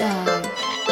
die.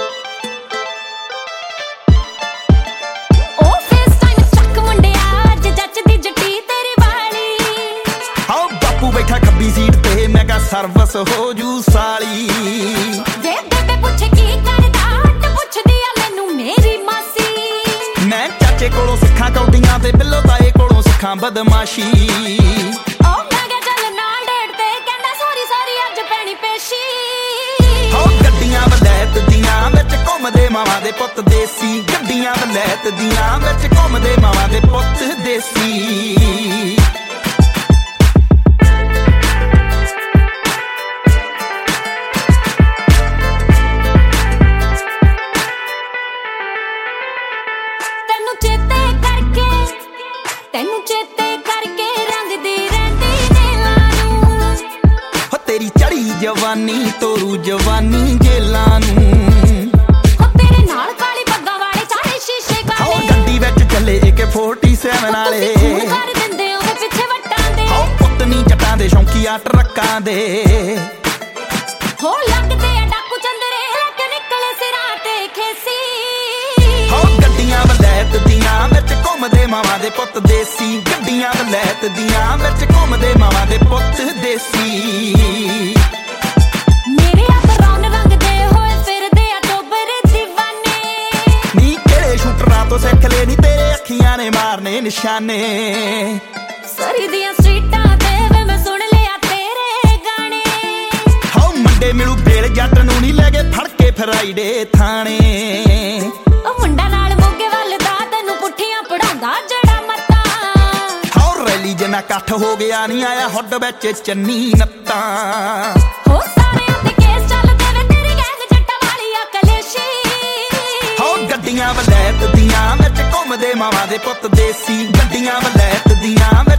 बैठा खब्बी seat ते मैं कहा सर्वस हो जू साली वे बेबे पूछे की करदा हट पुछदी आ मैनू मेरी मासी मैं चाचे कोलों सिखा कौडियां ते बिल्लो ताए कोलों सिखा बदमाशी ओ मैं क्या चल ना डेट ते कहंदा सॉरी सॉरी अज पैनी पेशी हो गड्डियां वलैत दियां विच घुमदे मावां दे पुੱਤ देसी गड्डियां वलैत दियां विच घुमदे मावां दे पुੱਤ देसी ਤੈਨੂੰ ਚੇਤੇ ਕਰਕੇ ਰੰਗਦੀ ਰਹਿੰਦੀ ਜੇਲਾਂ ਨੂੰ ਹੋ ਤੇਰੀ ਚੜੀ ਜਵਾਨੀ ਤੋਰੂ ਜਵਾਨੀ ਜੇਲਾਂ ਨੂੰ ਹੋ ਤੇਰੇ ਨਾਲ ਕਾਲੀ ਪੱਗਾਂ ਵਾਲੇ ਸਾਰੇ ਸ਼ੀਸ਼ੇ ਕਾਲੇ ਹੋ ਗੱਡੀ ਵਿੱਚ ਚੱਲੇ AK-47 ਵਾਲੇ ਕਰ ਦਿੰਦੇ ਉਹਦੇ ਪਿੱਛੇ ਵੱਟਾਂ ਦੇ ਹੋ ਪੁੱਤ ਨੀ ਜੱਟਾਂ ਦੇ ਸ਼ੌਂਕੀਆਂ ਟਰੱਕਾਂ ਦੇ ਹੋ ਲੱਗਦੇ ਆ ਡਾਕੂ ਚੰਦਰੇ ਲੱਗ ਨਿਕਲੇ ਸਿਰਾਂ ਤੇ ਖੇਸੀ ਹੋ ਗੱਡੀਆਂ ਵਲੈਤ ਦੀਆਂ ਵਿੱਚ ਘੁੰਮਦੇ ਮਾਵਾਂ ਦੇ ਪੁੱਤ ਦੇਸੀ ਗੱਡੀਆਂ ਵਲੈਤ ਦੀਆਂ ਵਿੱਚ ਘੁੰਮਦੇ ਮਾਵਾਂ ਦੇ ਪੁੱਤ ਦੇਸੀ ਮੇਰੇ ਆਪ ਰੌਣ ਰੰਗਦੇ ਹੋਏ ਫਿਰਦੇ ਆ ਟੋਬਰੇ دیਵਾਨੇ ਨੀ ਕਿਹੜੇ ਸ਼ੂਟਰਾਂ ਤੋਂ ਸਿੱਖ ਲੈ ਨੀ ਤੇਰੇ ਅੱਖੀਆਂ ਨੇ ਮਾਰਨੇ ਨਿਸ਼ਾਨੇ ਸਰੀ ਦੀਆਂ ਸਟਰੀਟਾਂ ਤੇ ਵੇ ਮੈਂ ਸੁਣ ਲਿਆ ਤੇਰੇ ਗਾਣੇ ਹੋ ਮੰਡੇ ਮਿਲੂ ਬੇਲ ਜੱਟ ਨੂੰ ਨੀ ਲੈ ਕੇ ਫੜ ਕੇ ਫਰਾਈਡੇ ਥਾਣੇ ਉਹ ਮੁੰਡਾ ਨਾਲ ਮੋਗੇ ਵੱਲ ਦਾ ਤੈਨੂੰ ਪੁੱਠੀਆਂ ਪੜਾਉਂਦਾ ਜੜਾ ਮੱਤਾਂ ਹੋ ਰੈਲੀ ਜਿੰਨਾ ਇਕੱਠ ਹੋ ਗਿਆ ਨਹੀਂ ਆਇਆ ਹੁੱਡ ਵਿੱਚ ਚੰਨੀ ਨੱਤਾਂ ਹੋ ਸਾਰਿਆਂ ਤੇ ਕੇਸ ਚੱਲਦੇ ਵੇ ਤੇਰੀ ਗੈਂਗ ਜੱਟਾਂ ਵਾਲੀ ਆ ਕਲੇਸ਼ੀ ਹੋ ਗੱਡੀਆਂ ਵਲੈਤ ਦੀਆਂ ਵਿੱਚ ਘੁੰਮਦੇ ਮਾਵਾਂ ਦੇ ਪੁੱਤ ਦੇਸੀ ਗੱਡੀਆਂ ਵਲੈਤ ਦੀਆਂ